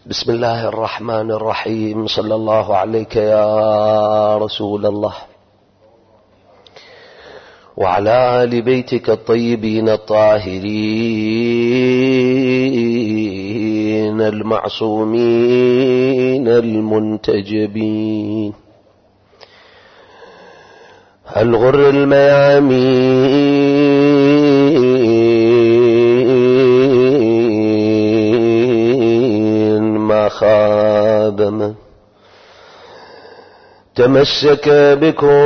بسم الله الرحمن الرحيم. صلى الله عليك يا رسول الله وعلى آل بيتك الطيبين الطاهرين المعصومين المنتجبين الغر الميامين ما خاب من تمسك بكم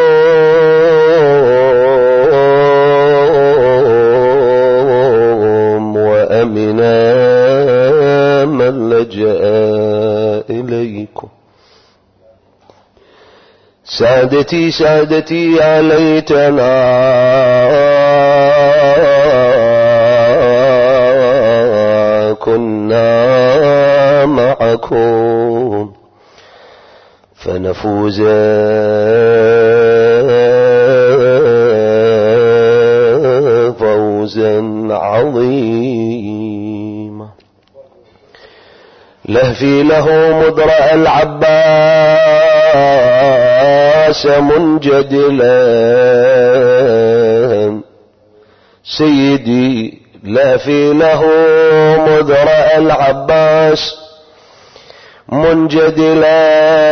وأمنا من لجأ إليكم. سادتي سادتي يا ليتنا كنا معكم فنفوز فوزا عظيما. لهفي له مدرأ العباس منجدلا سيدي، لهفي له مدرأ العباس منجدلا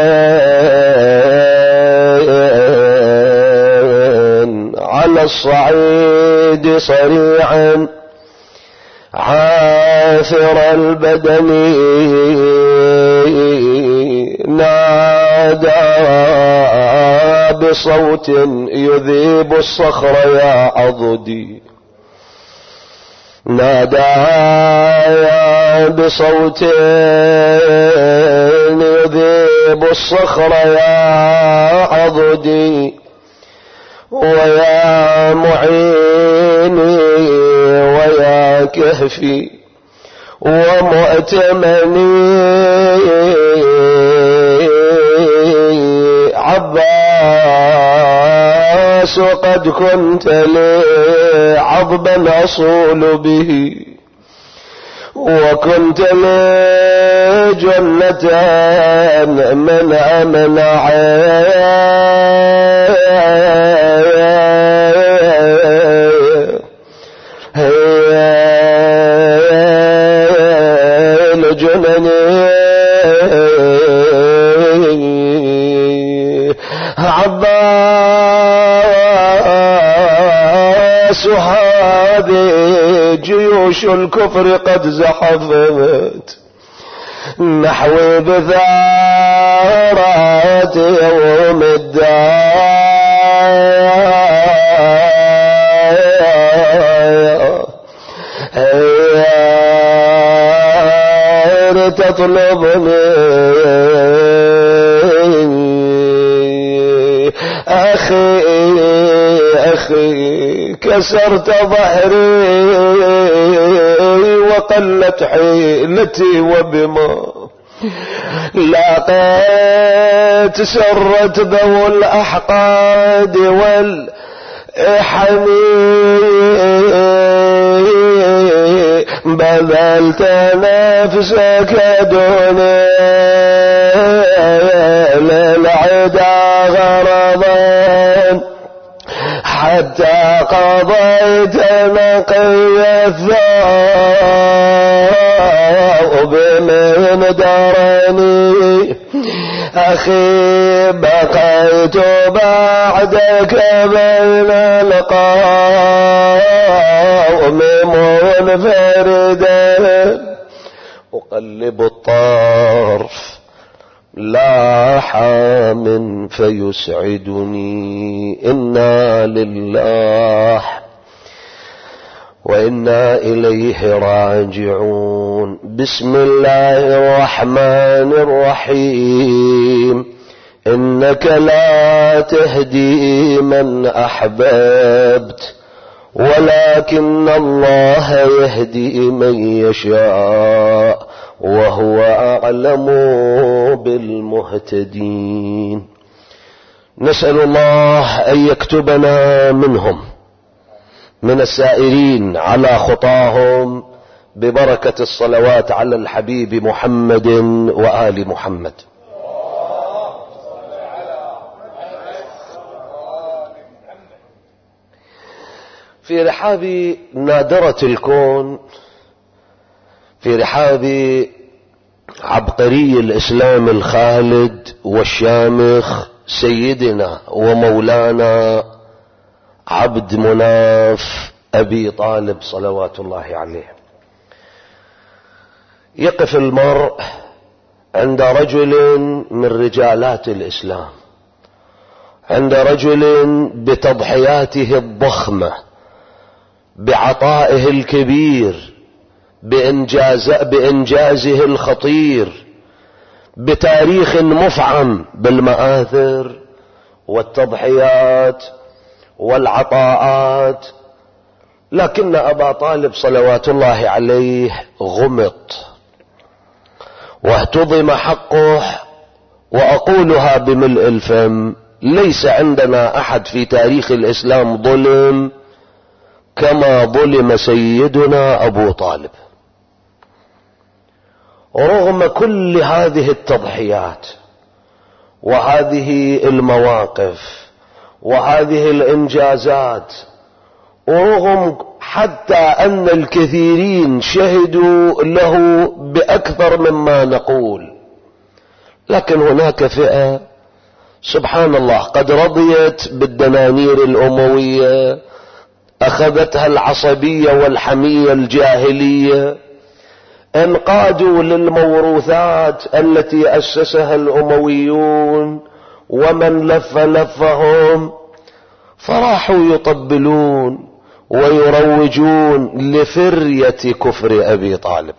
على الصعيد صريعا عاثر البدن نادى بصوت يذيب الصخر يا عضدي، نادى بصوت يذيب الصخر يا عضدي ويا معيني ويا كهفي ومؤتمني عباس قد كنت لي عضبا أصول به وكنت لي جنة من أمنع لجنني عباس هذه جيوش الكفر قد زحفت نحو بثارات يوم الدار تطلبني أخي أخي كسرت ظهري وقلت حيلتي وبما لاقيت سرت ذو الأحقاد والحمي بذلت نفسك دوني للعدا غرضا حتى قضيت نقي الثوب من درني أخي بقيت بعدك بين القوم منفردا أقلب الطرف لا حام فيسعدني. إنا لله وإنا إليه راجعون. بسم الله الرحمن الرحيم. إنك لا تهدي من أحببت ولكن الله يهدي من يشاء وهو أعلم بالمهتدين. نسأل الله أن يكتبنا منهم من السائرين على خطاهم ببركة الصلوات على الحبيب محمد وآل محمد. في رحاب نادرة الكون، في رحاب عبقري الإسلام الخالد والشامخ سيدنا ومولانا عبد مناف أبي طالب صلوات الله عليه، يقف المرء عند رجل من رجالات الإسلام، عند رجل بتضحياته الضخمة، بعطائه الكبير، بإنجازه الخطير، بتاريخ مفعم بالمآثر والتضحيات والعطاءات. لكن أبا طالب صلوات الله عليه غمط واهتضم حقه، وأقولها بملء الفم: ليس عندنا أحد في تاريخ الإسلام ظلم كما ظلم سيدنا أبو طالب. رغم كل هذه التضحيات وهذه المواقف وهذه الإنجازات، ورغم حتى أن الكثيرين شهدوا له بأكثر مما نقول، لكن هناك فئة سبحان الله قد رضيت بالدنانير الأموية، أخذتها العصبية والحمية الجاهلية، انقادوا للموروثات التي أسسها الأمويون ومن لفهم، فراحوا يطبلون ويروجون لفرية كفر أبي طالب.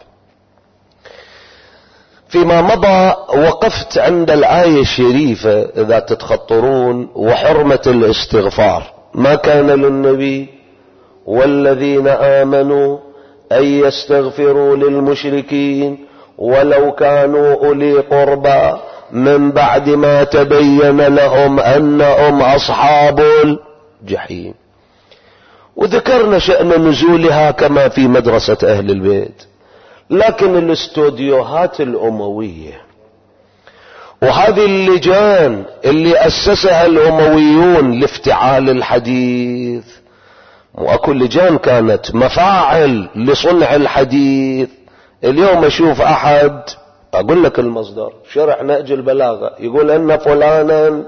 فيما مضى وقفت عند الآية الشريفة إذا تتخطرون: وحرمة الاستغفار، ما كان للنبي والذين آمنوا أن يستغفروا للمشركين ولو كانوا أولي قربى من بعد ما تبين لهم أنهم أصحاب الجحيم. وذكرنا شأن نزولها كما في مدرسة أهل البيت. لكن الاستوديوهات الأموية وهذه اللجان اللي أسسها الأمويون لافتعال الحديث، وأكو لجان كانت مفاعل لصنع الحديث. اليوم أشوف أحد، أقول لك المصدر، شرح نهج البلاغة، يقول أن فلانا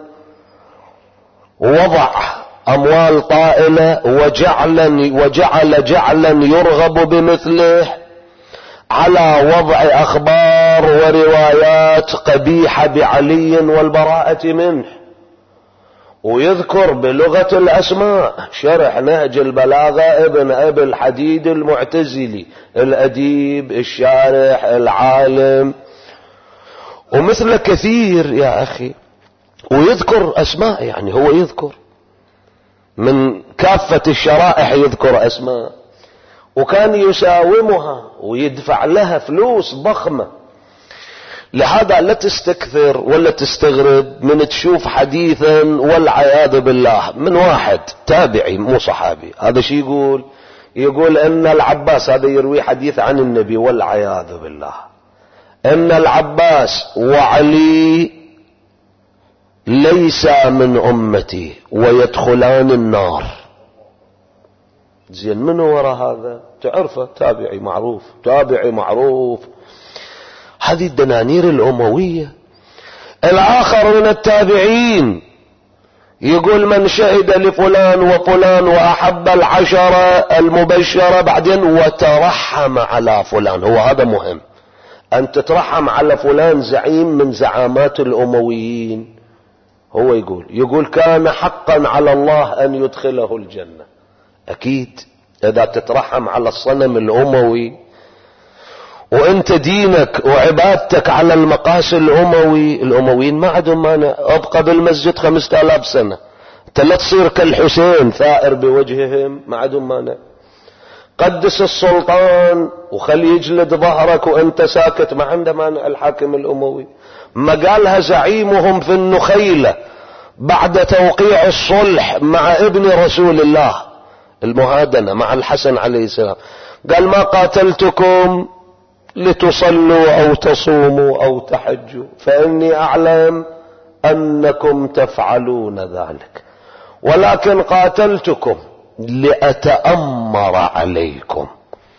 وضع أموال طائلة وجعل جعلا يرغب بمثله على وضع أخبار وروايات قبيحة بعلي والبراءة منه، ويذكر بلغة الأسماء شرح نهج البلاغة ابن أبي الحديد المعتزلي الأديب الشارح العالم، ومثل كثير يا أخي، ويذكر أسماء، يعني هو يذكر من كافة الشرائح يذكر أسماء، وكان يساومها ويدفع لها فلوس ضخمة. لهذا لا تستكثر ولا تستغرب من تشوف حديثا والعياذ بالله من واحد تابعي مو صحابي، هذا شي يقول ان العباس، هذا يروي حديث عن النبي والعياذ بالله، ان العباس وعلي ليس من امتي ويدخلان النار. زين من وراء هذا؟ تعرفه، تابعي معروف، تابعي معروف. هذه الدنانير الأموية. الآخر من التابعين يقول من شهد لفلان وفلان وأحب العشرة المبشرة بعدين وترحم على فلان. هو هذا مهم، أن تترحم على فلان زعيم من زعامات الأمويين. هو يقول كان حقا على الله أن يدخله الجنة. أكيد إذا تترحم على الصنم الأموي وانت دينك وعبادتك على المقاس الأمويين ما عندهم مانع. ابقى بالمسجد 5000 سنة، انت لا تصير كالحسين ثائر بوجههم، ما عندهم مانع. قدس السلطان وخل يجلد ظهرك وانت ساكت، ما عنده مانع الحاكم الأموي. ما قالها زعيمهم في النخيلة بعد توقيع الصلح مع ابن رسول الله، المهادنة مع الحسن عليه السلام، قال ما قاتلتكم لتصلوا أو تصوموا أو تحجوا، فإني أعلم أنكم تفعلون ذلك، ولكن قاتلتكم لأتأمر عليكم.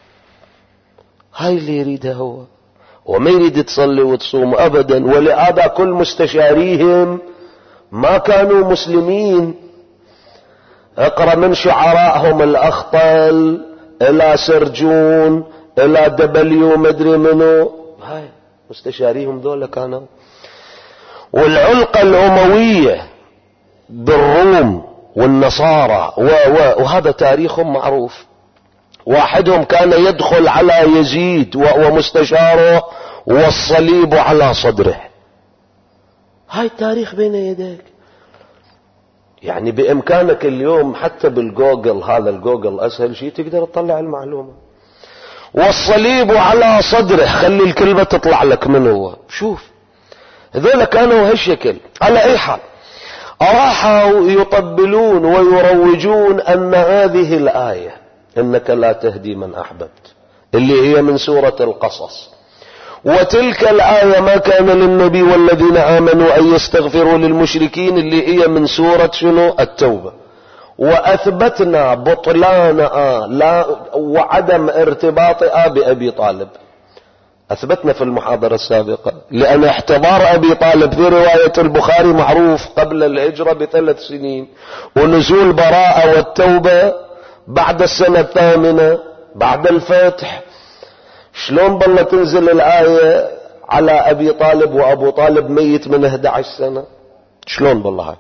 هاي اللي يريدها هو، وما يريد تصلي وتصوم أبدا. ولهذا كل مستشاريهم ما كانوا مسلمين. اقرأ من شعرائهم الأخطل إلى سرجون إلى دبليو مدري منو، هاي مستشاريهم ذولا كانوا. والعلقة الأموية بالروم والنصارى وهذا تاريخهم معروف. واحدهم كان يدخل على يزيد ومستشاره والصليب على صدره. هاي التاريخ بين يديك. يعني بإمكانك اليوم حتى بالجوجل، هذا الجوجل أسهل شيء تقدر تطلع المعلومة. والصليب على صدره، خلي الكلمة تطلع لك من هو. شوف هذول كانوا هالشكل. على أي حال راحوا يطبلون ويروجون أن هذه الآية إنك لا تهدي من أحببت اللي هي من سورة القصص، وتلك الآية ما كان للنبي والذين آمنوا أن يستغفروا للمشركين اللي هي من سورة شنو؟ التوبة. وأثبتنا بطلان لا وعدم ارتباط بأبي طالب. أثبتنا في المحاضرة السابقة، لأن احتضار أبي طالب في رواية البخاري معروف قبل الهجرة ب3 سنين، ونزول براءة والتوبة بعد السنة 8 بعد الفتح. شلون بالله تنزل الآية على أبي طالب وأبو طالب ميت من 11 سنة؟ شلون بالله هاي؟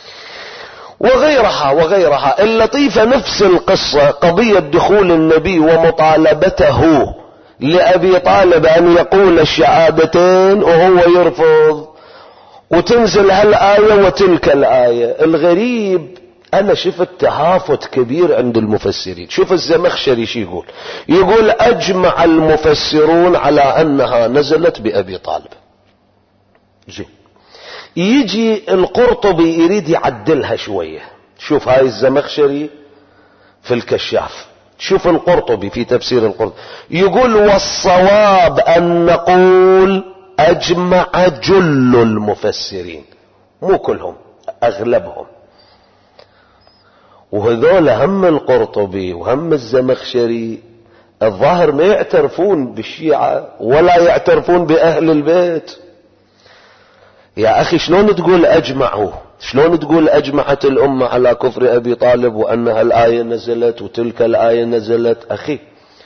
وغيرها. اللطيفة نفس القصة، قضية دخول النبي ومطالبته لأبي طالب أن يقول الشهادتين وهو يرفض، وتنزل هالآية وتلك الآية. الغريب أنا شفت تهافت كبير عند المفسرين. شوف الزمخشري شي يقول أجمع المفسرون على أنها نزلت بأبي طالب. يجي القرطبي يريد يعدلها شوية. شوف هاي الزمخشري في الكشاف، شوف القرطبي في تفسير القرطبي يقول والصواب أن نقول أجمع جل المفسرين، مو كلهم، أغلبهم. وهذول هم القرطبي وهم الزمخشري الظاهر ما يعترفون بالشيعة ولا يعترفون بأهل البيت. يا أخي شلون تقول أجمعوا؟ شلون تقول أجمعت الأمة على كفر أبي طالب وأنها الآية نزلت وتلك الآية نزلت؟ أخي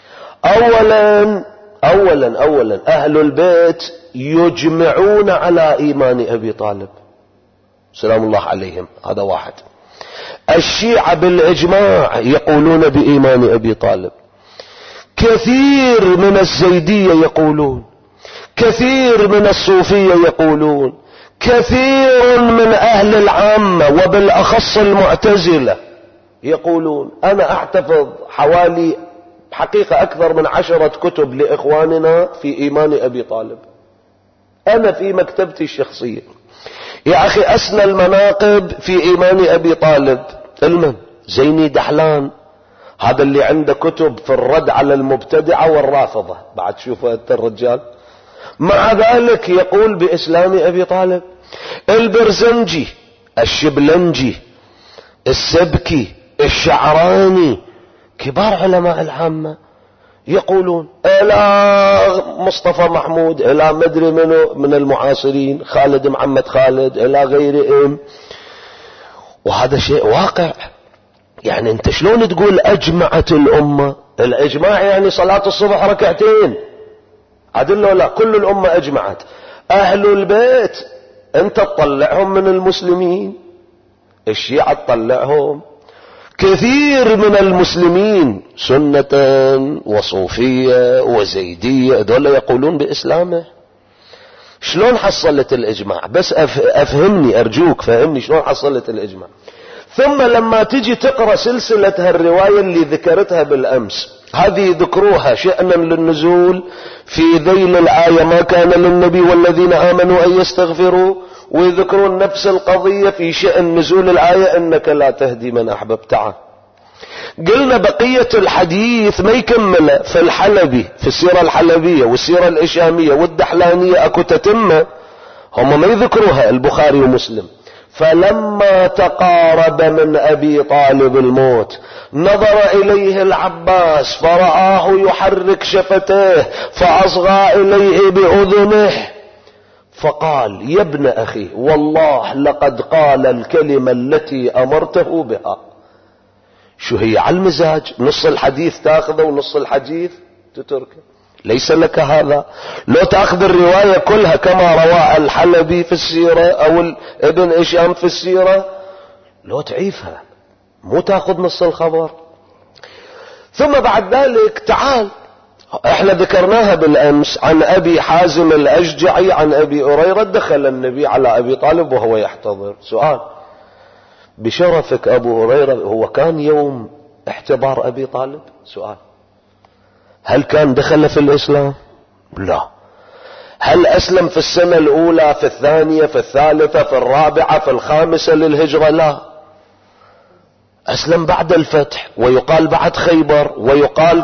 أولا أهل البيت يجمعون على إيمان أبي طالب سلام الله عليهم، هذا واحد. الشيعة بالإجماع يقولون بإيمان أبي طالب. كثير من الزيدية يقولون، كثير من الصوفية يقولون، كثير من أهل العامة وبالأخص المعتزلة يقولون. أنا أحتفظ حوالي حقيقة أكثر من 10 كتب لإخواننا في إيمان أبي طالب، أنا في مكتبتي الشخصية. يا أخي أسنى المناقب في إيمان أبي طالب المن زيني دحلان، هذا اللي عنده كتب في الرد على المبتدعة والرافضة، بعد شوفوا أنت الرجال، مع ذلك يقول بإسلام أبي طالب. البرزنجي، الشبلنجي، السبكي، الشعراني، كبار علماء العامة يقولون، إلى مصطفى محمود، إلى مدري منه من المعاصرين، خالد محمد خالد، إلى غيرهم. وهذا شيء واقع. يعني انت شلون تقول أجمعت الأمة؟ الإجماع يعني صلاة الصبح 2 ركعتين، عدل ولا كل الأمة أجمعت. أهل البيت انت تطلعهم من المسلمين، الشيعة تطلعهم. كثير من المسلمين سنة وصوفية وزيدية دول يقولون بإسلامه. شلون حصلت الإجماع؟ بس أفهمني أرجوك، فهمني شلون حصلت الإجماع. ثم لما تجي تقرأ سلسلة هالرواية اللي ذكرتها بالأمس، هذه ذكروها شأنا للنزول في ذيل الآية ما كان للنبي والذين آمنوا أن يستغفروا، ويذكرون نفس القضية في شأن نزول الآية إنك لا تهدي من أحببت. قلنا بقية الحديث ما يكمله في الحلبي، في السيرة الحلبية والسيرة الإشامية والدحلانية أكو تتمة هم ما يذكروها البخاري ومسلم. فلما تقارب من أبي طالب الموت نظر إليه العباس فرآه يحرك شفتيه فأصغى إليه بأذنه فقال: يا ابن أخي والله لقد قال الكلمة التي أمرته بها. شو هي على المزاج، نص الحديث تاخذه ونص الحديث تتركه، ليس لك هذا. لو تأخذ الرواية كلها كما روى الحلبي في السيرة أو ابن إشام في السيرة لو تعيفها، مو تأخذ نص الخبر. ثم بعد ذلك تعال، احنا ذكرناها بالأمس عن أبي حازم الأشجعي عن أبي هريرة دخل النبي على أبي طالب وهو يحتضر. سؤال: بشرفك أبو هريرة هو كان يوم احتضار أبي طالب؟ سؤال: هل كان دخل في الإسلام؟ لا. هل أسلم في السنة الأولى، في الثانية، في الثالثة، في الرابعة، في الخامسة للهجرة؟ لا، أسلم بعد الفتح، ويقال بعد خيبر، ويقال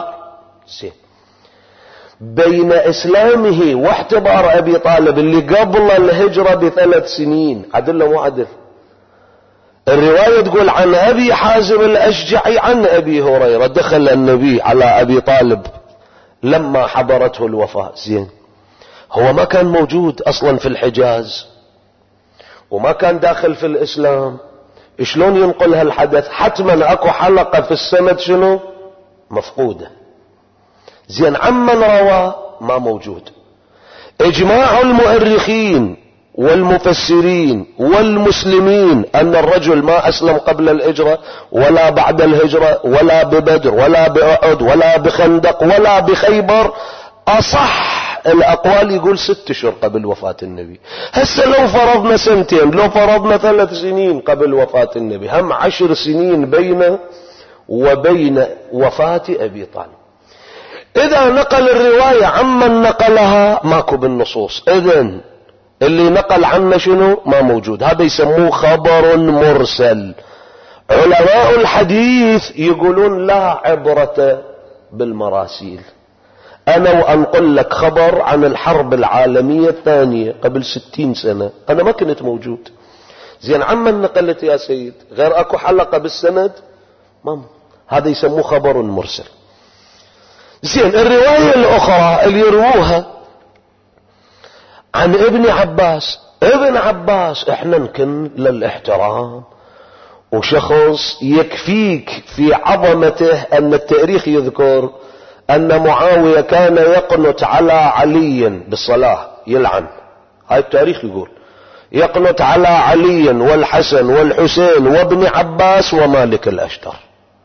بين إسلامه واحتضار أبي طالب اللي قبل الهجرة ب3 سنين. عدل مو عدل؟ الرواية تقول عن أبي حازم الأشجعي عن أبي هريرة دخل النبي على أبي طالب لما حضرته الوفاة. زين، هو ما كان موجود أصلا في الحجاز وما كان داخل في الإسلام، شلون ينقل هالحدث؟ حتما أكو حلقة في السند شنو مفقودة. زين، عمن روى ما موجود. إجماع المؤرخين والمفسرين والمسلمين أن الرجل ما أسلم قبل الهجرة ولا بعد الهجرة ولا ببدر ولا بأحد ولا بخندق ولا بخيبر. أصح الأقوال يقول 6 أشهر قبل وفاة النبي. هسه لو فرضنا 2 لو فرضنا 3 سنين قبل وفاة النبي، هم 10 سنين بين وبين وفاة أبي طالب. إذا نقل الرواية عمن نقلها ماكو بالنصوص، إذن اللي نقل عنه شنو ما موجود. هذا يسموه خبر مرسل. علماء الحديث يقولون لا عبرة بالمراسيل. أنا وأنقل لك خبر عن الحرب العالمية الثانية قبل 60 سنة، أنا ما كنت موجود. زين، عمن نقلت يا سيد؟ غير أكو حلقة بالسند؟ هذا يسموه خبر مرسل. زين، الرواية الأخرى اللي يرووها عن ابن عباس. ابن عباس احنا نكن للاحترام وشخص يكفيك في عظمته أن التاريخ يذكر أن معاوية كان يقنت على علي بالصلاة، يلعن. هاي التاريخ يقول يقنت على علي والحسن والحسين وابن عباس ومالك الأشتر.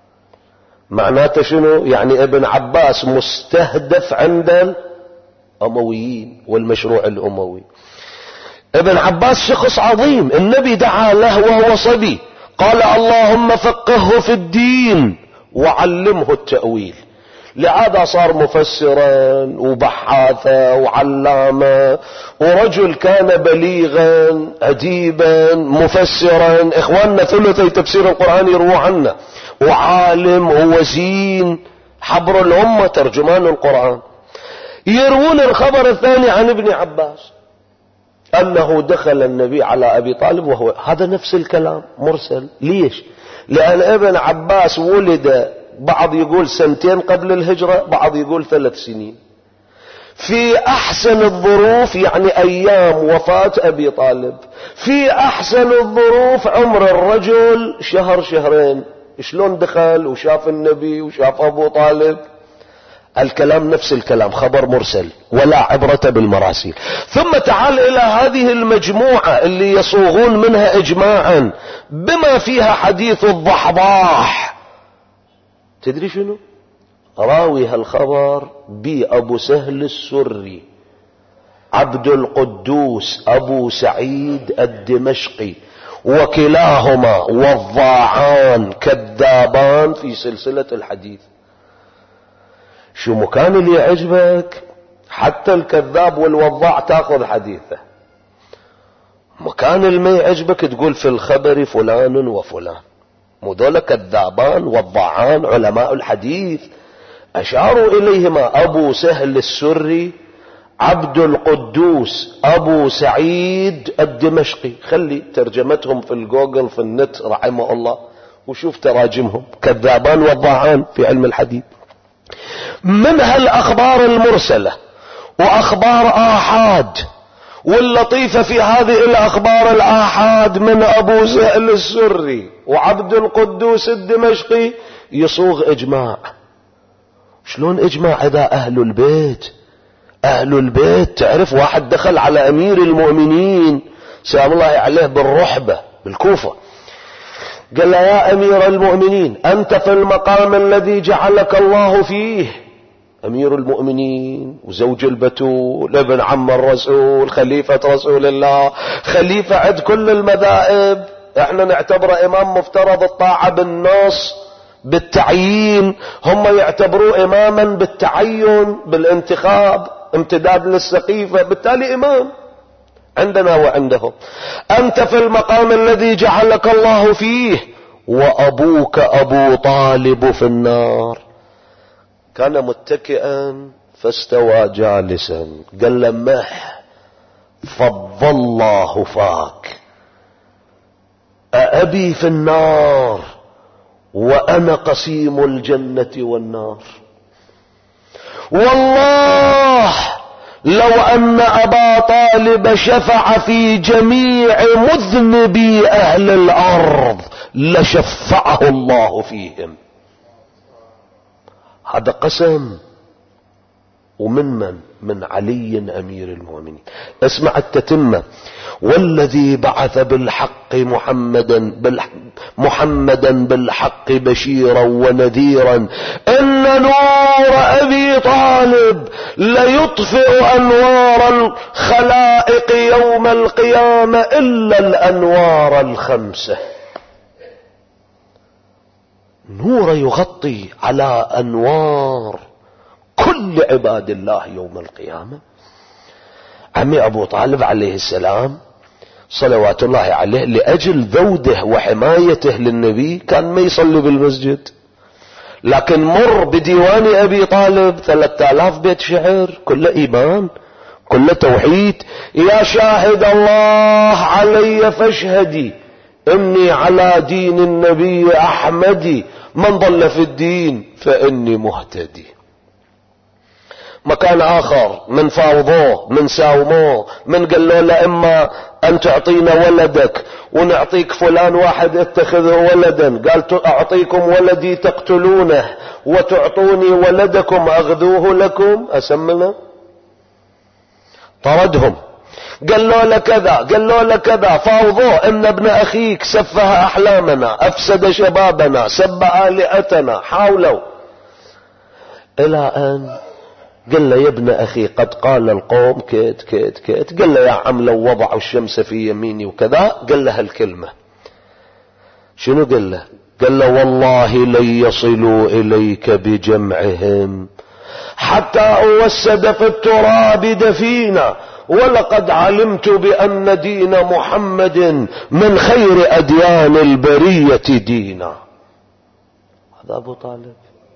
معناته شنو؟ يعني ابن عباس مستهدف عند الأمويين والمشروع الأموي. ابن عباس شخص عظيم، النبي دعا له وهو صبي، قال: اللهم فقهه في الدين وعلمه التأويل. لهذا صار مفسرا وبحاثا وعلاما، ورجل كان بليغا أديبا مفسرا. إخواننا ثلثي تفسير القرآن يروى عنه، وعالم ووزين حبر الأمة ترجمان القرآن. يروون الخبر الثاني عن ابن عباس أنه دخل النبي على أبي طالب وهو هذا نفس الكلام مرسل. ليش؟ لأن ابن عباس ولد بعض يقول 2 قبل الهجرة، بعض يقول 3 سنين، في أحسن الظروف، يعني أيام وفاة أبي طالب. في أحسن الظروف عمر الرجل 1 2. شلون دخل وشاف النبي وشاف أبو طالب؟ الكلام نفس الكلام، خبر مرسل ولا عبرة بالمراسيل. ثم تعال إلى هذه المجموعة اللي يصوغون منها إجماعا بما فيها حديث الضحضاح. تدري شنو؟ راوي هالخبر بأبو سهل السري عبد القدوس أبو سعيد الدمشقي، وكلاهما وضاعان كذابان في سلسلة الحديث. شو مكان اللي يعجبك حتى الكذاب والوضاع تاخذ حديثه، مكان اللي ما يعجبك تقول في الخبر فلان وفلان. وذول كذابان وضاعان علماء الحديث أشاروا إليهما أبو سهل السري، عبد القدوس أبو سعيد الدمشقي. خلي ترجمتهم في الجوجل في النت رحمه الله وشوف تراجمهم، كذابان وضاعان في علم الحديث. منها الأخبار المرسلة وأخبار آحاد، واللطيفة في هذه الأخبار الآحاد من أبو سهل السري وعبد القدوس الدمشقي يصوغ إجماع. شلون إجماع إذا أهل البيت تعرف واحد دخل على أمير المؤمنين سلام الله عليه بالرحبة بالكوفة، قال له يا أمير المؤمنين أنت في المقام الذي جعلك الله فيه، أمير المؤمنين وزوج البتول ابن عم الرسول خليفة رسول الله، خليفة عند كل المذاهب، احنا نعتبره إمام مفترض الطاعة بالنص بالتعيين، هم يعتبروه إماما بالتعين بالانتخاب امتداد للسقيفة، بالتالي إمام عندنا وعندهم. أنت في المقام الذي جعلك الله فيه وأبوك أبو طالب في النار. كان متكئا فاستوى جالسا، قال لمح فض الله فاك، أأبي في النار وأنا قسيم الجنة والنار. والله لو أن أبا طالب شفع في جميع مذنبي أهل الأرض لشفعه الله فيهم. هذا قسم. من علي أمير المؤمنين. اسمع التتمة: والذي بعث بالحق محمدا بالحق بشيرا ونذيرا إن نور أبي طالب ليطفئ أنوار الخلائق يوم القيامة إلا الأنوار الخمسة. نور يغطي على أنوار كل عباد الله يوم القيامة. عمي أبو طالب عليه السلام صلوات الله عليه لأجل ذوده وحمايته للنبي كان ما يصلي بالمسجد، لكن مر بديوان أبي طالب 3000 بيت شعر كله إيمان كله توحيد. يا شاهد الله علي فاشهدي إني على دين النبي أحمدي، من ضل في الدين فإني مهتدي. مكان آخر من فاوضوه من ساوموه من قالوا له إما أن تعطينا ولدك ونعطيك فلان واحد اتخذه ولدا، قال أعطيكم ولدي تقتلونه وتعطوني ولدكم أغذوه لكم أسمنا. طردهم، قالوا له كذا فاوضوه إن ابن أخيك سفه أحلامنا أفسد شبابنا سب آلهتنا، حاولوا إلى أن قال له يا ابن أخي قد قال القوم كيت كيت كيت. قال له يا عم لو وضعوا الشمس في يميني وكذا. قال له هالكلمة شنو؟ قال له والله لن يصلوا إليك بجمعهم حتى أوسد في التراب دفينا، ولقد علمت بأن دين محمد من خير أديان البرية دينا. هذا أبو طالب.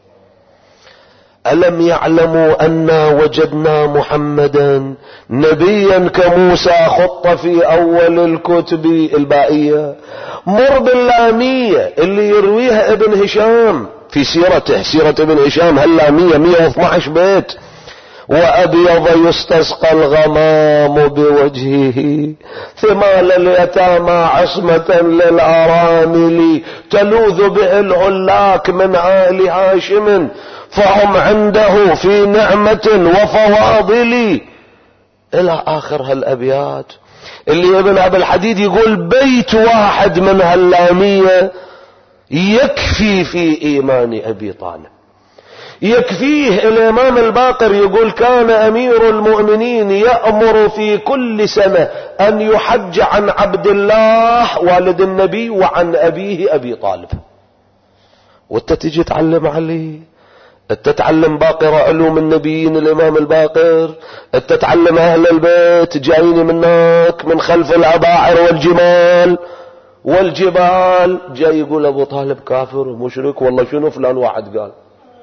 ألم يعلموا أنا وجدنا محمدا نبيا كموسى خط في أول الكتب البائية. مر باللامية اللي يرويها ابن هشام في سيرته، سيرة ابن هشام هاللامية 112 بيت: وأبيض يستسقى الغمام بوجهه ثمال اليتامى عصمة للأرامل تلوذ به العلاك من آل هاشم فهم عنده في نعمة وفواضل. إلى آخر هالأبيات اللي ابن أبي الحديد يقول بيت واحد من هاللامية يكفي في إيمان أبي طالب، يكفيه. الإمام الباقر يقول كان أمير المؤمنين يأمر في كل سنة أن يحج عن عبد الله والد النبي وعن أبيه أبي طالب. وانت تجي تعلم عليه، انت تتعلم باقر علوم النبيين الإمام الباقر، انت تتعلم أهل البيت جايين منك من خلف الأباعر والجمال والجبال جاي يقول أبو طالب كافر ومشرك، والله شنو فلان واحد قال.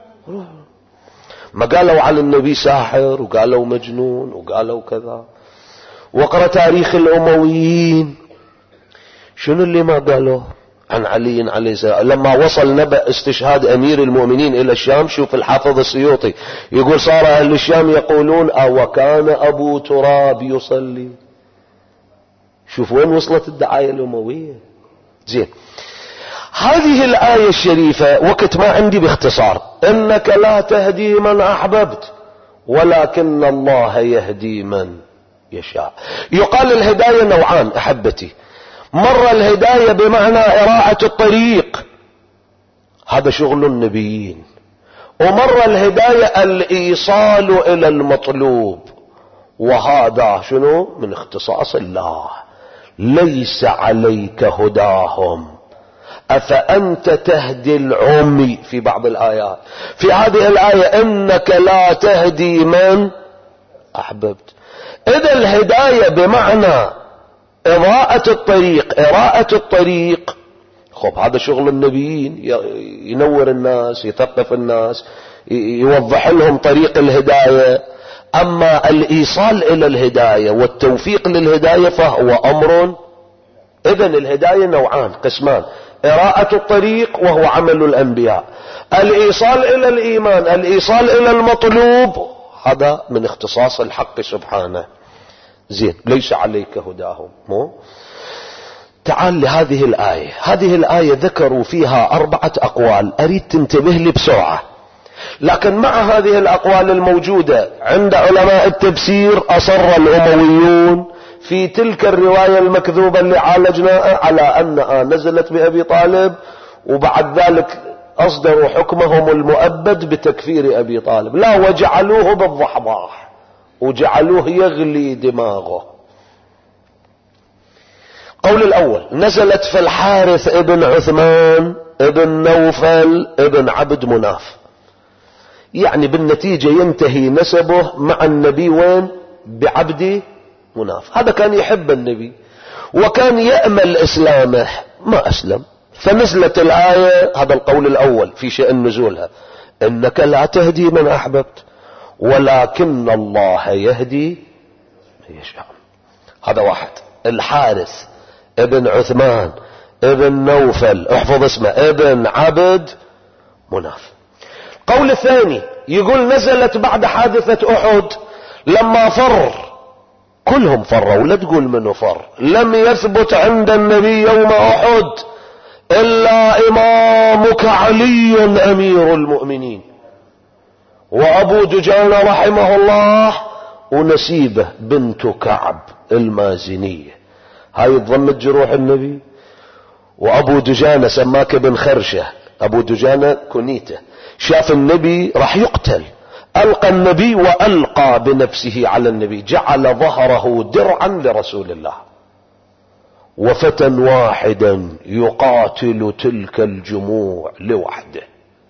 ما قالوا على النبي ساحر وقالوا مجنون وقالوا كذا. واقرأ تاريخ الأمويين شنو اللي ما قالوه عن علي عليه السلام. لما وصل نبأ استشهاد أمير المؤمنين إلى الشام، شوف الحافظ السيوطي يقول صار أهل الشام يقولون وكان أبو تراب يصلي. شوف وين وصلت الدعاية الأموية. زين، هذه الآية الشريفة وقت ما عندي باختصار: إنك لا تهدي من أحببت ولكن الله يهدي من يشاء. يقال الهداية نوعان أحبتي، مرة الهداية بمعنى إراءة الطريق، هذا شغل النبيين، ومرة الهداية الإيصال إلى المطلوب، وهذا شنو من اختصاص الله. ليس عليك هداهم أفأنت تهدي العمي في بعض الآيات. في هذه الآية إنك لا تهدي من أحببت. إذا الهداية بمعنى إضاءة الطريق، إراءة الطريق، خب هذا شغل النبيين، ينور الناس، يثقف الناس، يوضح لهم طريق الهداية. أما الإيصال إلى الهداية والتوفيق للهداية فهو أمر. إذن الهداية نوعان قسمان: إراءة الطريق وهو عمل الأنبياء، الإيصال إلى الإيمان، الإيصال إلى المطلوب، هذا من اختصاص الحق سبحانه. زين، ليس عليك هداهم. تعال لهذه الآية. هذه الآية ذكروا فيها 4 أقوال، أريد تنتبه لي بسرعة. لكن مع هذه الأقوال الموجودة عند علماء التفسير، أصر الأمويون في تلك الرواية المكذوبة اللي عالجناها على أنها نزلت بأبي طالب، وبعد ذلك أصدروا حكمهم المؤبد بتكفير أبي طالب. لا، وجعلوه بالضحضاح وجعلوه يغلي دماغه. قول الأول: نزلت في الحارث ابن عثمان ابن نوفل ابن عبد مناف، يعني بالنتيجة ينتهي نسبه مع النبي وين؟ بعبد مناف. هذا كان يحب النبي وكان يأمل إسلامه، ما أسلم، فنزلت الآية. هذا القول الأول في شأن نزولها: إنك لا تهدي من أحببت ولكن الله يهدي من يشاء. هذا واحد. الحارث ابن عثمان ابن نوفل، احفظ اسمه، ابن عبد مناف. قول الثاني يقول نزلت بعد حادثة أحد، لما فر، كلهم فروا، لا تقول منه فر، لم يثبت عند النبي يوم أحد إلا إمامك علي أمير المؤمنين وأبو دجانة رحمه الله ونسيبة بنت كعب المازنية. هاي ضمت جروح النبي. وأبو دجانة سماك بن خرشة، أبو دجانة كنيته، شاف النبي راح يقتل، ألقى النبي وألقى بنفسه على النبي، جعل ظهره درعا لرسول الله، وفتى واحدا يقاتل تلك الجموع لوحده.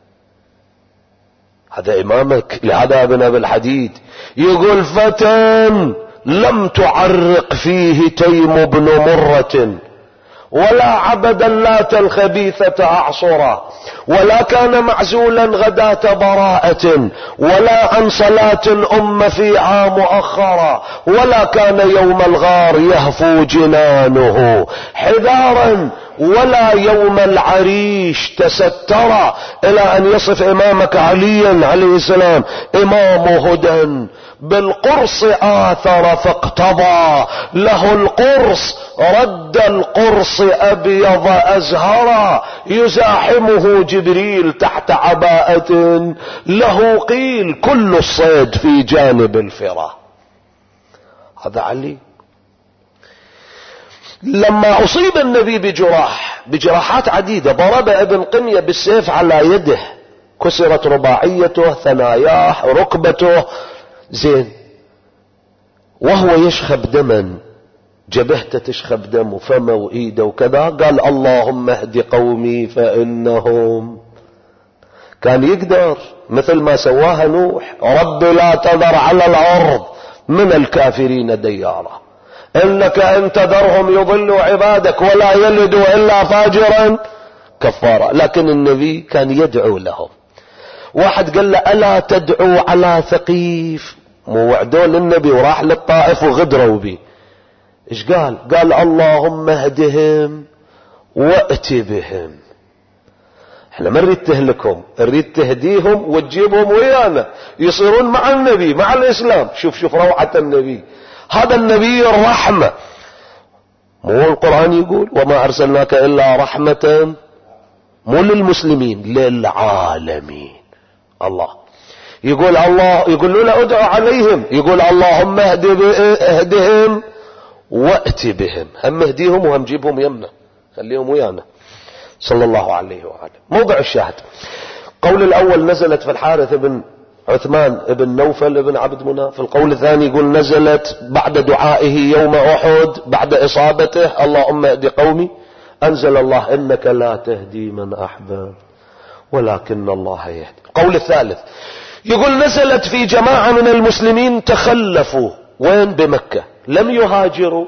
هذا إمامك. لهذا ابن أبي الحديد يقول: فتى لم تعرق فيه تيم بن مرة ولا عبدا لات الخبيثة أعصرا ولا كان معزولا غداة براءة ولا عن صلاة الأمة في عام مؤخرا ولا كان يوم الغار يهفو جنانه حذارا ولا يوم العريش تسترا، إلى أن يصف إمامك عليا عليه السلام: إمام هدى بالقرص آثر فاقتضى له القرص رد القرص أبيض أزهرا يزاحمه جبريل تحت عباءة له قيل كل الصيد في جانب الفرا. هذا علي. لما أصيب النبي بجراحات عديدة، ضرب ابن قمية بالسيف على يده، كسرت رباعيته، ثناياه، ركبته، زين، وهو يشخب دما، جبهته تشخب دم وفمه وإيده وكذا، قال: اللهم اهد قومي فإنهم. كان يقدر مثل ما سواها نوح: رب لا تذر على الأرض من الكافرين ديارا إنك إن تذرهم يضلوا عبادك ولا يلدوا إلا فاجرا كفارا. لكن النبي كان يدعو لهم. واحد قال له ألا تدعو على ثقيف؟ مو وعدون النبي وراح للطائف وغدروا به. ايش قال؟ قال اللهم اهدهم وأت بهم. احنا ما نريد تهلكهم، نريد تهديهم وتجيبهم ويانا يصيرون مع النبي مع الإسلام. شوف روعة النبي. هذا النبي الرحمة. مو القرآن يقول وما أرسلناك إلا رحمة مو للمسلمين للعالمين. الله يقول له ادعو عليهم، يقول اللهم اهدهم وأت بهم. هم اهديهم وهم جيبهم يمنا، خليهم ويانا صلى الله عليه وآله. موضع الشاهد قول الأول نزلت في الحارث بن عثمان بن نوفل بن عبد مناف. القول الثاني يقول نزلت بعد دعائه يوم أحد بعد إصابته اللهم اهد قومي. أنزل الله إنك لا تهدي من أحببت ولكن الله يهدي. القول الثالث يقول نزلت في جماعة من المسلمين تخلفوا وين؟ بمكة، لم يهاجروا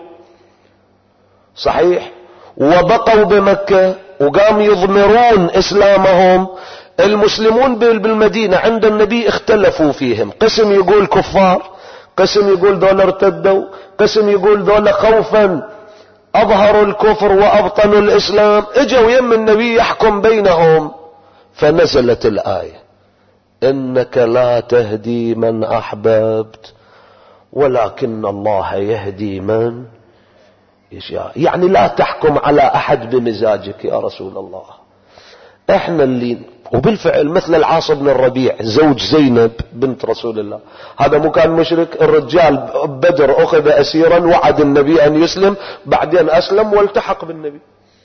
صحيح وبقوا بمكة وقام يضمرون إسلامهم. المسلمون بالمدينة عند النبي اختلفوا فيهم، قسم يقول كفار، قسم يقول دول ارتدوا، قسم يقول دول خوفا أظهروا الكفر وأبطنوا الإسلام. اجوا يم النبي يحكم بينهم فنزلت الآية إنك لا تهدي من أحببت ولكن الله يهدي من يشاء. يعني لا تحكم على أحد بمزاجك يا رسول الله. احنا اللي وبالفعل مثل العاص بن الربيع زوج زينب بنت رسول الله، هذا مو كان مشرك؟ الرجال بدر أخذ أسيرا وعد النبي أن يسلم، بعدين أسلم والتحق بالنبي.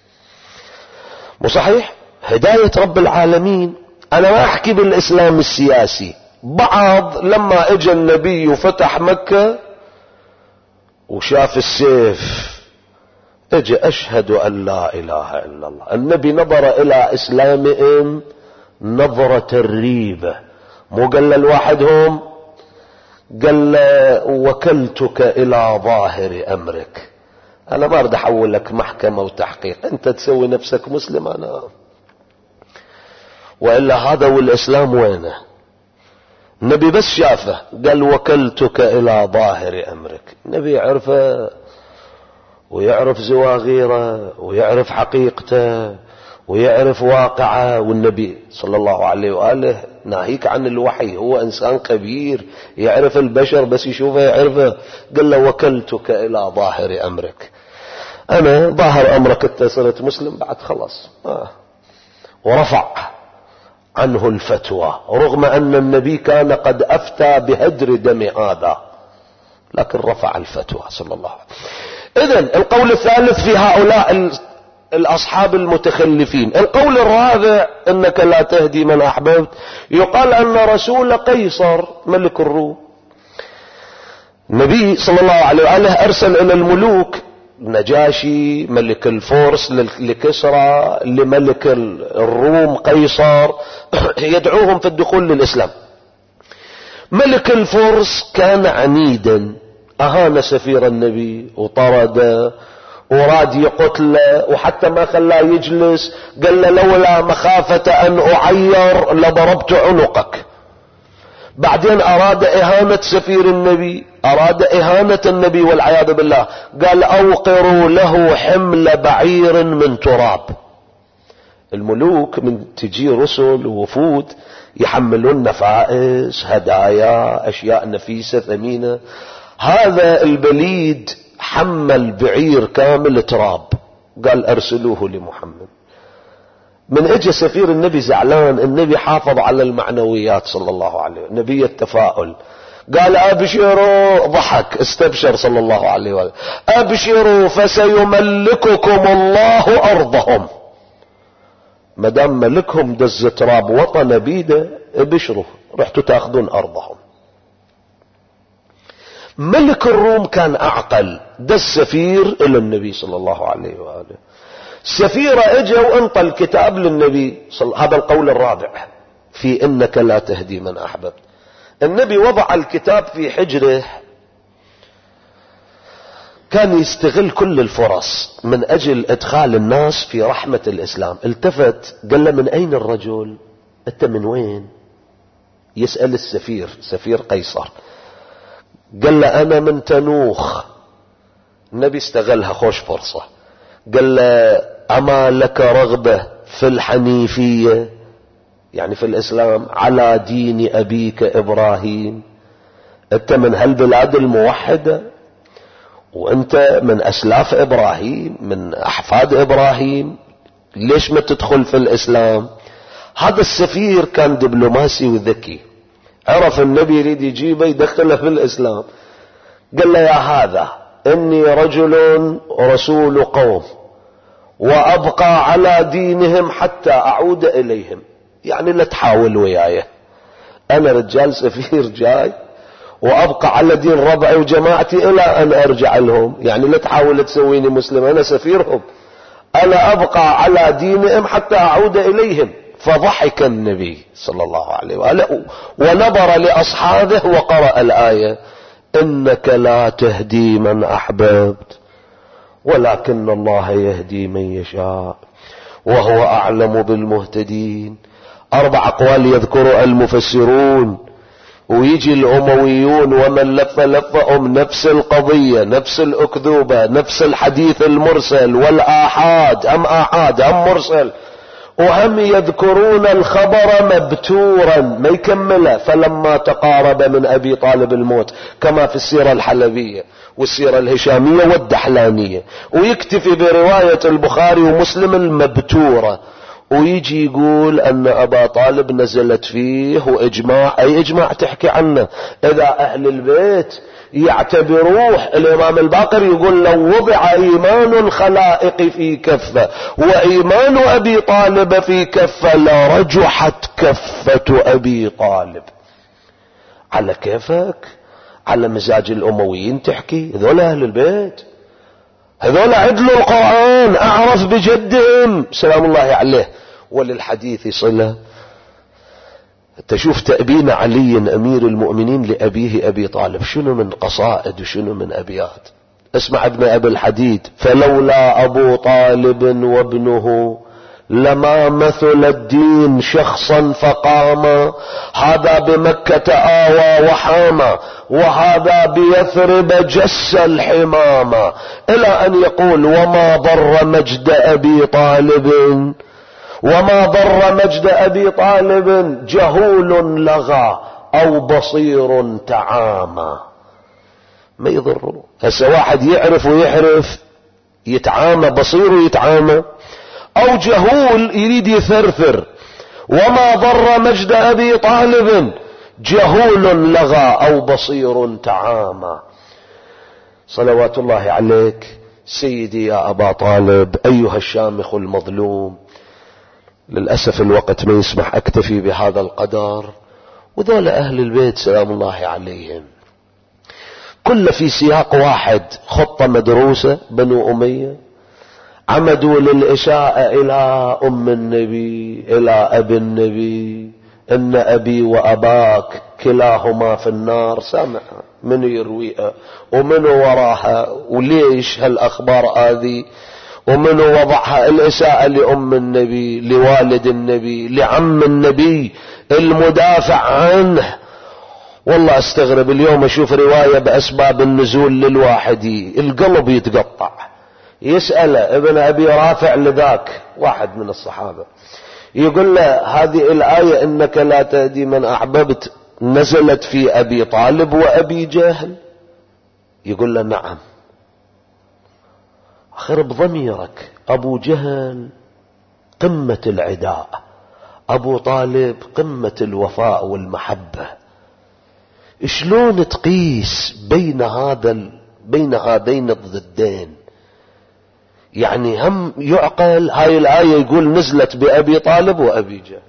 مو صحيح؟ هداية رب العالمين. أنا ما أحكي بالإسلام السياسي. بعض لما اجى النبي وفتح مكة وشاف السيف اجى أشهد أن لا إله إلا الله. النبي نظر إلى إسلامهم نظرة الريبة. مو قال للواحد هم، قال وكلتك إلى ظاهر أمرك. أنا ما أريد أحول لك محكمة وتحقيق، أنت تسوي نفسك مسلم أنا، وإلا هذا والإسلام وينه؟ النبي بس شافه قال وكلتك إلى ظاهر أمرك. النبي يعرفه ويعرف زواغيره ويعرف حقيقته ويعرف واقعه. والنبي صلى الله عليه وآله ناهيك عن الوحي، هو إنسان كبير يعرف البشر بس يشوفه يعرفه. قال له وكلتك إلى ظاهر أمرك. أنا ظاهر أمرك أنت صرت مسلم بعد خلاص. ورفع عنه الفتوى رغم أن النبي كان قد أفتى بهدر دم هذا، لكن رفع الفتوى صلى الله عليه وسلم. إذن القول الثالث في هؤلاء الأصحاب المتخلفين. القول الرابع إنك لا تهدي من أحببت. يقال أن رسول قيصر ملك الروم، النبي صلى الله عليه وآله أرسل إلى الملوك، نجاشي ملك الفرس لكسرى، لملك الروم قيصر، يدعوهم في الدخول للإسلام. ملك الفرس كان عنيدا، أهان سفير النبي وطرده وراد يقتله وحتى ما خلاه يجلس. قال له لولا مخافة أن أعير لضربت عنقك. بعدين أراد إهانة سفير النبي، أراد إهانة النبي والعياذ بالله. قال أوقروا له حمل بعير من تراب. الملوك من تجي رسل ووفود يحملون نفائس هدايا أشياء نفيسة ثمينة. هذا البليد حمل بعير كامل تراب، قال أرسلوه لمحمد. من اجى سفير النبي زعلان، النبي حافظ على المعنويات صلى الله عليه وسلم، نبي التفاؤل. قال أبشروا، ضحك استبشر صلى الله عليه وسلم، أبشروا فسيملككم الله أرضهم. مدام ملكهم دز تراب وطن بيده، ابشروا رحتوا تاخذون أرضهم. ملك الروم كان أعقل، دز سفير إلى النبي صلى الله عليه وآله. سفيرة اجى وانطى الكتاب للنبي هذا القول الرابع في إنك لا تهدي من أحببت. النبي وضع الكتاب في حجره، كان يستغل كل الفرص من أجل إدخال الناس في رحمة الإسلام. التفت قال له: من أين الرجل؟ أنت من وين؟ يسأل السفير، سفير قيصر. قال له: أنا من تنوخ. النبي استغلها، خوش فرصة. قال له: أما لك رغبة في الحنيفية، يعني في الإسلام، على دين أبيك إبراهيم؟ أنت من هالبلاد الموحدة، وأنت من أسلاف إبراهيم، من أحفاد إبراهيم، ليش ما تدخل في الإسلام؟ هذا السفير كان دبلوماسي وذكي، عرف النبي يريد يجيبه يدخله في الإسلام. قال له: يا هذا، إني رجل رسول قوم وأبقى على دينهم حتى أعود إليهم، يعني لا تحاول وياي، أنا رجال سفير جاي وأبقى على دين ربعي وجماعتي إلى أن أرجع لهم، يعني لا تحاول تسويني مسلم، أنا سفيرهم، أنا أبقى على دينهم حتى أعود إليهم. فضحك النبي صلى الله عليه وآله ونظر لأصحابه وقرأ الآية: إنك لا تهدي من أحببت ولكن الله يهدي من يشاء وهو أعلم بالمهتدين. 4 أقوال يذكر المفسرون، ويجي الأمويون ومن لف لفهم نفس القضية، نفس الأكذوبة، نفس الحديث المرسل والآحاد، أم آحاد أم مرسل، وهم يذكرون الخبر مبتورا ما يكمله. فلما تقارب من أبي طالب الموت، كما في السيرة الحلبية والسيرة الهشامية والدحلانية، ويكتفي برواية البخاري ومسلم المبتورة، ويجي يقول أن أبا طالب نزلت فيه وإجماع. أي إجماع تحكي عنه؟ إذا أهل البيت يعتبروه، الإمام الباقر يقول: لو وضع إيمان الخلائق في كفة وإيمان أبي طالب في كفة لرجحت كفة أبي طالب. على كيفك، على مزاج الأمويين تحكي؟ هذول أهل البيت، هذول عدلوا القرآن، أعرف بجدهم سلام الله عليه، وللحديث صلة. تشوف تأبين علي أمير المؤمنين لأبيه أبي طالب شنو من قصائد وشنو من أبيات. اسمع ابن أبي الحديد: فلولا أبو طالب وابنه لما مثل الدين شخصا فقام، هذا بمكة آوى وحاما وهذا بيثرب جس الحمامة، إلى أن يقول: وما ضر مجد أبي طالب، وما ضر مجد أبي طالب جهول لغى أو بصير تعامى. ما يضر. هسه واحد يعرف ويحرف يتعامى، بصير ويتعامى، أو جهول يريد يثرثر. وما ضر مجد أبي طالب جهول لغى أو بصير تعامى. صلوات الله عليك سيدي يا أبا طالب أيها الشامخ المظلوم. للأسف الوقت ما يسمح، أكتفي بهذا القدر. وذول أهل البيت سلام الله عليهم كل في سياق واحد، خطة مدروسة. بنو أمية عمدوا للإشاءة إلى أم النبي، إلى أبي النبي: إن أبي وأباك كلاهما في النار. سامع من يرويها ومن وراها، وليش هالأخبار هذه، ومن وضعها الإساءة لأم النبي، لوالد النبي، لعم النبي المدافع عنه. والله استغرب اليوم اشوف رواية بأسباب النزول للواحد القلب يتقطع. يسأله ابن أبي رافع لذاك واحد من الصحابة، يقول له: هذه الآية إنك لا تهدي من أحببت نزلت في أبي طالب وأبي جهل؟ يقول له: نعم. أخر بضميرك، أبو جهل قمة العداء، أبو طالب قمة الوفاء والمحبة. شلون تقيس بين هذين الضدين؟ يعني هم يعقل هاي الآية يقول نزلت بأبي طالب وأبي جهل.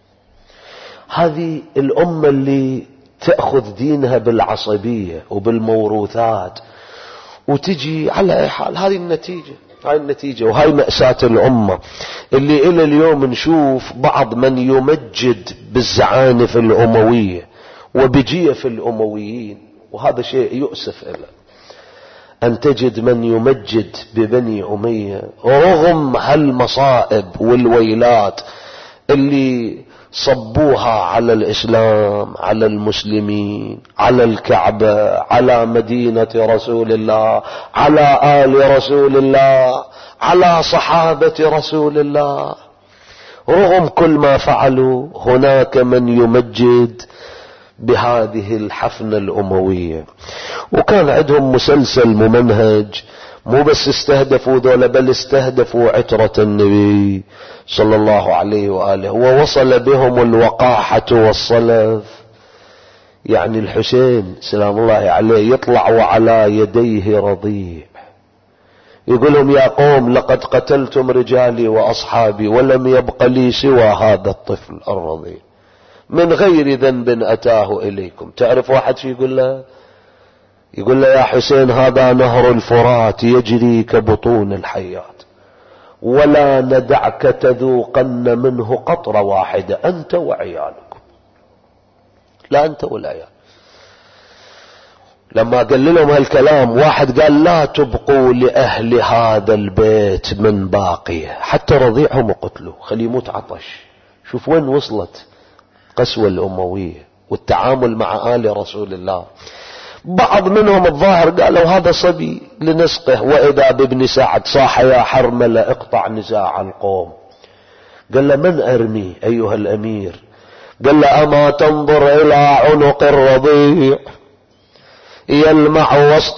هذه الأمة اللي تأخذ دينها بالعصبية وبالموروثات وتجي على أي حال. هذه النتيجة وهاي مأساة الأمة اللي إلى اليوم نشوف بعض من يمجد بالزعانف الأموية وبجيف الأمويين، وهذا شيء يؤسف إله. أن تجد من يمجد ببني أمية رغم هالمصائب والويلات اللي صبوها على الإسلام، على المسلمين، على الكعبة، على مدينة رسول الله، على آل رسول الله، على صحابة رسول الله. رغم كل ما فعلوا هناك من يمجد بهذه الحفنة الأموية. وكان عندهم مسلسل ممنهج، مو بس استهدفوا ذولا بل استهدفوا عترة النبي صلى الله عليه وآله، ووصل بهم الوقاحة والصلف. يعني الحسين سلام الله عليه يطلع وعلى يديه رضيع، يقول لهم يا قوم لقد قتلتم رجالي وأصحابي ولم يبق لي سوى هذا الطفل الرضيع من غير ذنب أتاه إليكم. تعرف واحد شو يقول له؟ يقول له يا حسين هذا نهر الفرات يجري كبطون الحيات، ولا ندعك تذوقن منه قطرة واحدة أنت وعيالكم. لا أنت والعيال. لما قال لهم هالكلام واحد قال لا تبقوا لأهل هذا البيت من باقية، حتى رضيعهم قتلوا خليه يموت عطش. شوف وين وصلت قسوة الأموية والتعامل مع آل رسول الله. بعض منهم الظاهر قالوا هذا صبي لنسقه، وإذا بابن سعد صاح يا حرملة اقطع نزاع القوم. قال له من أرمي أيها الأمير؟ قال له أما تنظر إلى عنق الرضيع يلمع وسط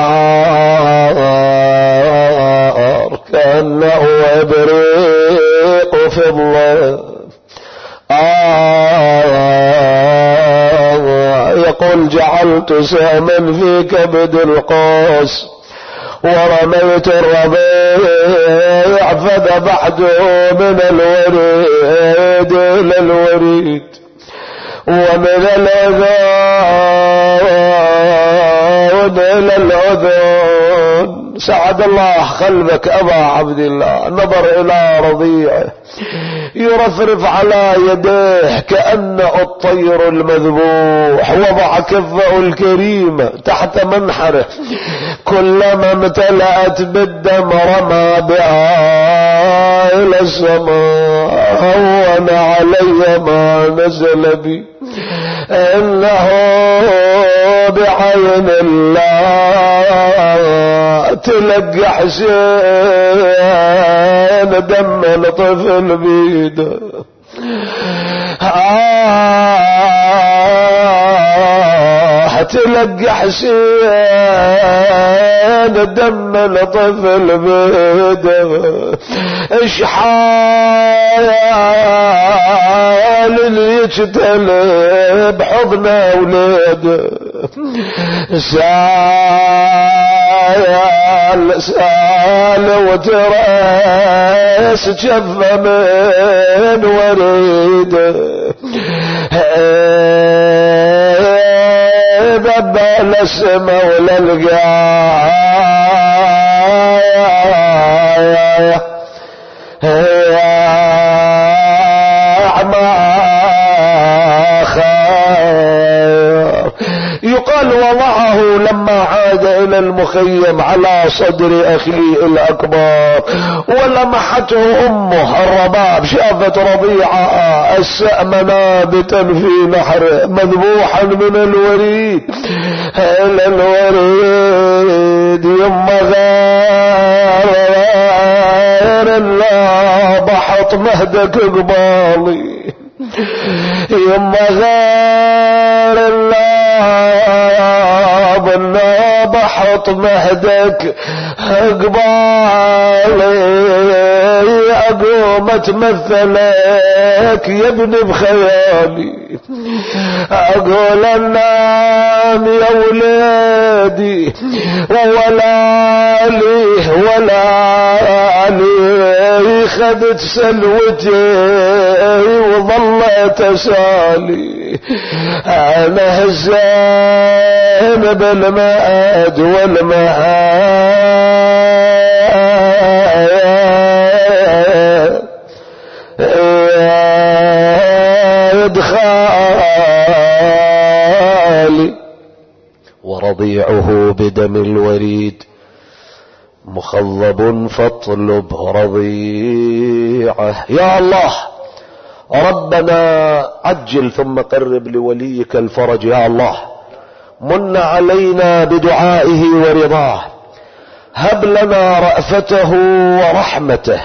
النار كأنه إبريق فضة. يقول جعلت سهما في كبد القوس ورميت الرضيع فذبحته من الوريد إلى الوريد ومن الأذان إلى الأذن. سعد الله قلبك أبا عبد الله. نظر إلى رضيعه يرفرف على يديه كأنه الطير المذبوح، وضع كفه الكريمة تحت منحره، كلما امتلأت بالدم رمى بها إلى السماء. هون علي ما نزل بي إنه بعين الله تلقى حسين دم الطفل بيده. تلقى حسين دم الطفل بيده. اشحال اللي يجتل بحضن اولاده. سال وتراس جف من وريده. ذبل السما وللقاع يقال وضعه لما عاد إلى المخيم على صدر أخيه الأكبر، ولمحته أمه الرباب، شافت رضيعة السأم نابتا في نحره مذبوحا من الوريد إلى الوريد. يم غير الله بحط مهدك قبالي، يم غير الله بالله بحط مهدك قبالي. اقوم اتمثلك يا ابني بخيالي، اقول انام يا ولادي ولا لي خذت سلوتي وظلت اسالي. انا هزان بالماد والمهاد خالي ورضيعه بدم الوريد مخضب فاطلب رضيعه. يا الله ربنا عجل ثم قرب لوليك الفرج. يا الله من علينا بدعائه ورضاه، هب لنا رأفته ورحمته،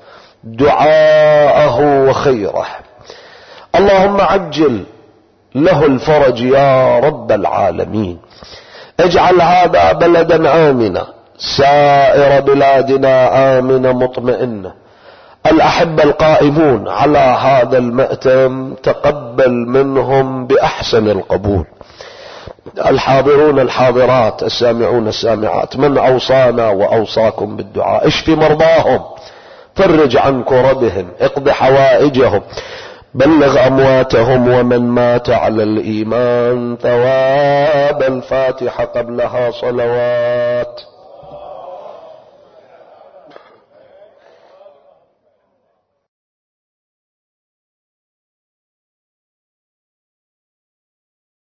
دعاءه وخيره. اللهم عجل له الفرج يا رب العالمين. اجعل هذا بلدا آمنا، سائر بلادنا آمنة مطمئنة. الأحبة القائمون على هذا المأتم تقبل منهم بأحسن القبول. الحاضرون الحاضرات، السامعون السامعات، من أوصانا وأوصاكم بالدعاء، اشفي مرضاهم، فرج عن كربهم، اقض حوائجهم، بلغ أمواتهم ومن مات على الإيمان ثواب الفاتحة قبلها صلوات.